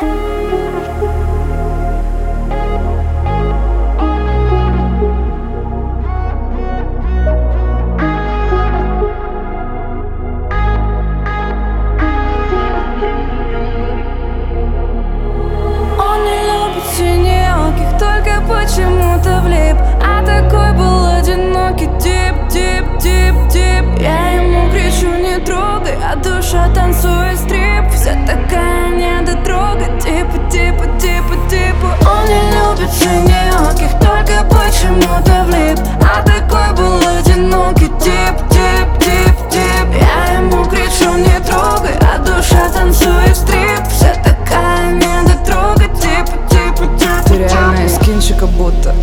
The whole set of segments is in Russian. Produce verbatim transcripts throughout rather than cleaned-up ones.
Почему-то влип, а такой был одинокий тип, тип, тип, тип. Я ему кричу: не трогай, а душа танцует стрип. Вся такая недотрога, типа, типа, типа, типа. Он не любит синеоких, только почему-то влип, а такой был одинокий тип, тип, тип, тип. Я ему кричу: не трогай, а душа танцует стрип. Вся такая недотрога, типа, типа, типа. Ты реально из кинчика будто.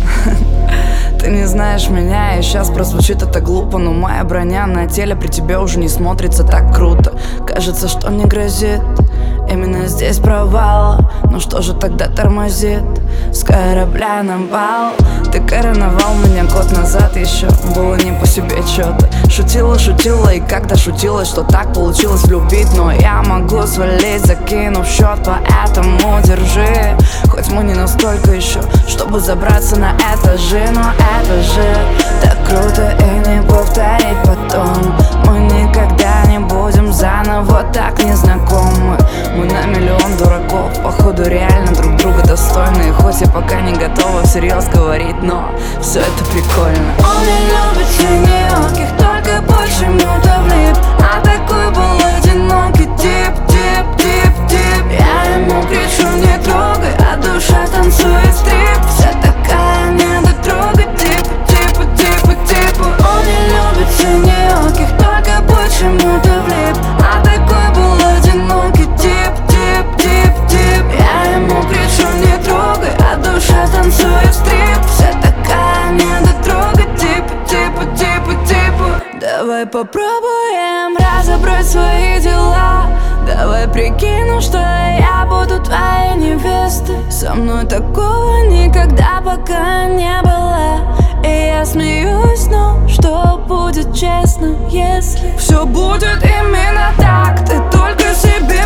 Ты не знаешь меня, и сейчас прозвучит это глупо, но моя броня на теле при тебе уже не смотрится так круто. Кажется, что не грозит именно здесь провал. Ну что же тогда тормозит с корабля на бал? Ты короновал меня год назад еще, было не по себе что-то. Шутила, шутила и когда шутила, что так получилось влюбить. Но я могу свалить, закинув счет, поэтому держи. Хоть мы не настолько еще, чтобы забраться на этажи, но это же так круто и не повторить потом. Мы никогда не будем заново так незнакомы. Мы на миллион дураков, походу реально друг друга достойны. Хоть я пока не готова всерьез говорить, но все это прикольно. Он не любит синеоких, только почему-то влип, а такой был одинокий тип, тип, тип, тип. Я ему кричу: не трогай, а душа танцует стрип. Вся такая недотрога, типа, типа, типа, типа. Он не любит синеоких, только почему-то влип, а такой был одинокий тип, тип, тип, тип. Я ему кричу: не трогай, а душа танцует стрип. Вся такая недотрога, типа, типа, типа, типа. Давай попробуем разобрать свои дела. Давай прикину, что я буду твоей невестой. Со мной такого никогда пока не было. И я смеюсь, но что будет честно, если все будет именно так? Ты только себе